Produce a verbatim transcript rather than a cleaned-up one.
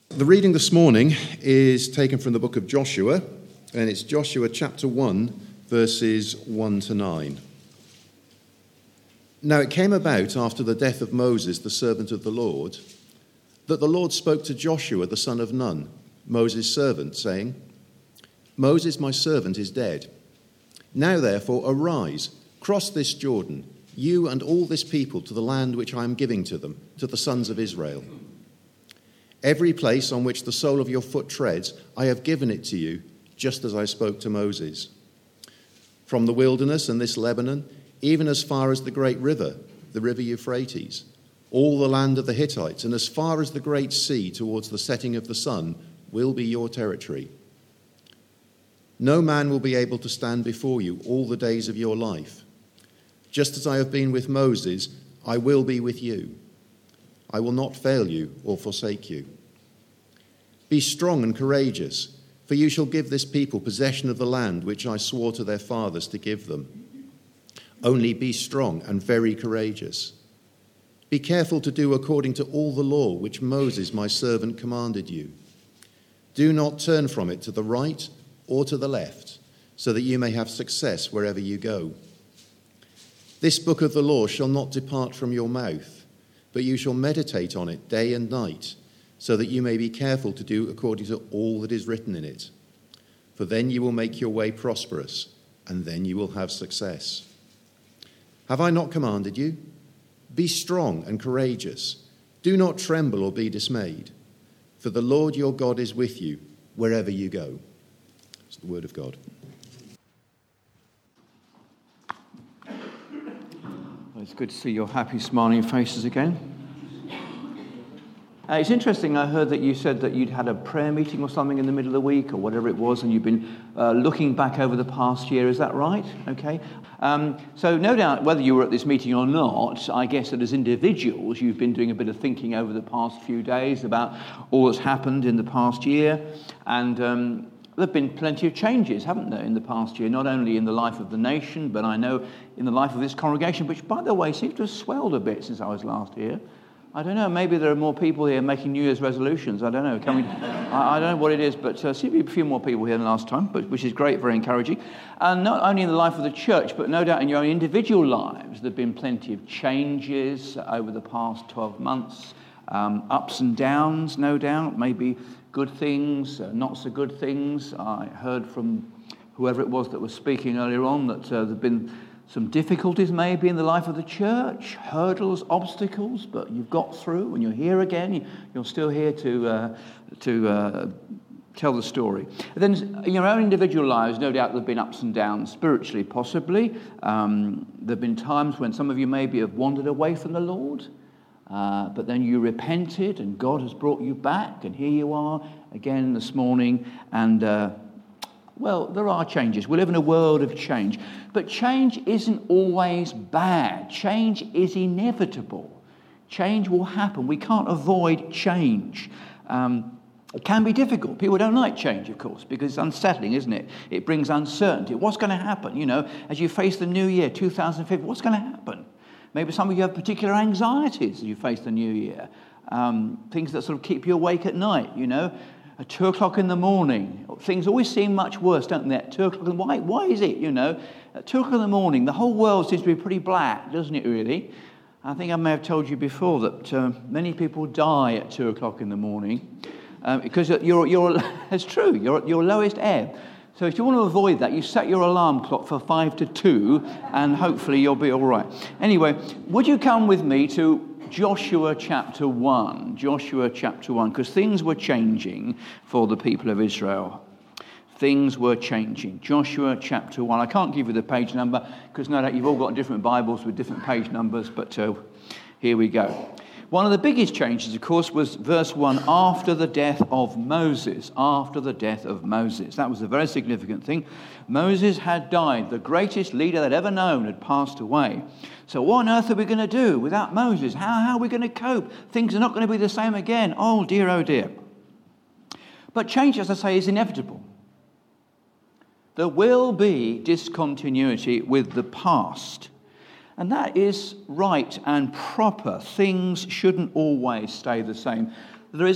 The reading this morning is taken from the book of Joshua, and it's Joshua chapter one, verses one to nine. Now it came about after the death of Moses, the servant of the Lord, that the Lord spoke to Joshua, the son of Nun, Moses' servant, saying, Moses, my servant, is dead. Now therefore arise, cross this Jordan, you and all this people, to the land which I am giving to them, to the sons of Israel. Every place on which the sole of your foot treads, I have given it to you, just as I spoke to Moses. From the wilderness and this Lebanon, even as far as the great river, the river Euphrates, all the land of the Hittites, and as far as the great sea towards the setting of the sun, will be your territory. No man will be able to stand before you all the days of your life. Just as I have been with Moses, I will be with you. I will not fail you or forsake you. Be strong and courageous, for you shall give this people possession of the land which I swore to their fathers to give them. Only be strong and very courageous. Be careful to do according to all the law which Moses my servant commanded you. Do not turn from it to the right or to the left, so that you may have success wherever you go. This book of the law shall not depart from your mouth, but you shall meditate on it day and night, so that you may be careful to do according to all that is written in it. For then you will make your way prosperous, and then you will have success. Have I not commanded you? Be strong and courageous. Do not tremble or be dismayed, for the Lord your God is with you wherever you go. It's the word of God. It's good to see your happy, smiling faces again. Uh, it's interesting, I heard that you said that you'd had a prayer meeting or something in the middle of the week or whatever it was, and you've been uh, looking back over the past year. Is that right? Okay. Um, so no doubt, whether you were at this meeting or not, I guess that as individuals, you've been doing a bit of thinking over the past few days about all that's happened in the past year. And um, there have been plenty of changes, haven't there, in the past year, not only in the life of the nation, but I know in the life of this congregation, which, by the way, seems to have swelled a bit since I was last here. I don't know, maybe there are more people here making New Year's resolutions. I don't know. Can we, I, I don't know what it is, but uh, seems to be a few more people here than last time, but, which is great, very encouraging. And not only in the life of the church, but no doubt in your own individual lives, there have been plenty of changes over the past twelve months, um, ups and downs, no doubt, maybe good things, uh, not so good things. I heard from whoever it was that was speaking earlier on that uh, there have been some difficulties maybe in the life of the church, hurdles, obstacles, but you've got through and you're here again. You're still here to uh, to uh, tell the story. And then in your own individual lives, no doubt there have been ups and downs, spiritually possibly. Um, there have been times when some of you maybe have wandered away from the Lord, uh, but then you repented and God has brought you back, and here you are again this morning. And uh, well, there are changes. We live in a world of change. But change isn't always bad. Change is inevitable. Change will happen. We can't avoid change. Um, it can be difficult. People don't like change, of course, because it's unsettling, isn't it? It brings uncertainty. What's going to happen? You know, as you face the new year, two thousand fifteen, what's going to happen? Maybe some of you have particular anxieties as you face the new year. Um, things that sort of keep you awake at night, you know. At two o'clock in the morning, things always seem much worse, don't they? At two o'clock, why? Why is it? You know, at two o'clock in the morning, the whole world seems to be pretty black, doesn't it? Really, I think I may have told you before that uh, many people die at two o'clock in the morning um, because you're you're. It's true. You're at your lowest ebb. So if you want to avoid that, you set your alarm clock for five to two, and hopefully you'll be all right. Anyway, would you come with me to Joshua chapter one, Joshua chapter one, because things were changing for the people of Israel. Things were changing. Joshua chapter one. I can't give you the page number because no doubt you've all got different Bibles with different page numbers, but uh, here we go. One of the biggest changes, of course, was verse one, after the death of Moses. After the death of Moses. That was a very significant thing. Moses had died. The greatest leader they'd ever known had passed away. So what on earth are we going to do without Moses? How, how are we going to cope? Things are not going to be the same again. Oh, dear, oh, dear. But change, as I say, is inevitable. There will be discontinuity with the past. And that is right and proper. Things shouldn't always stay the same. There is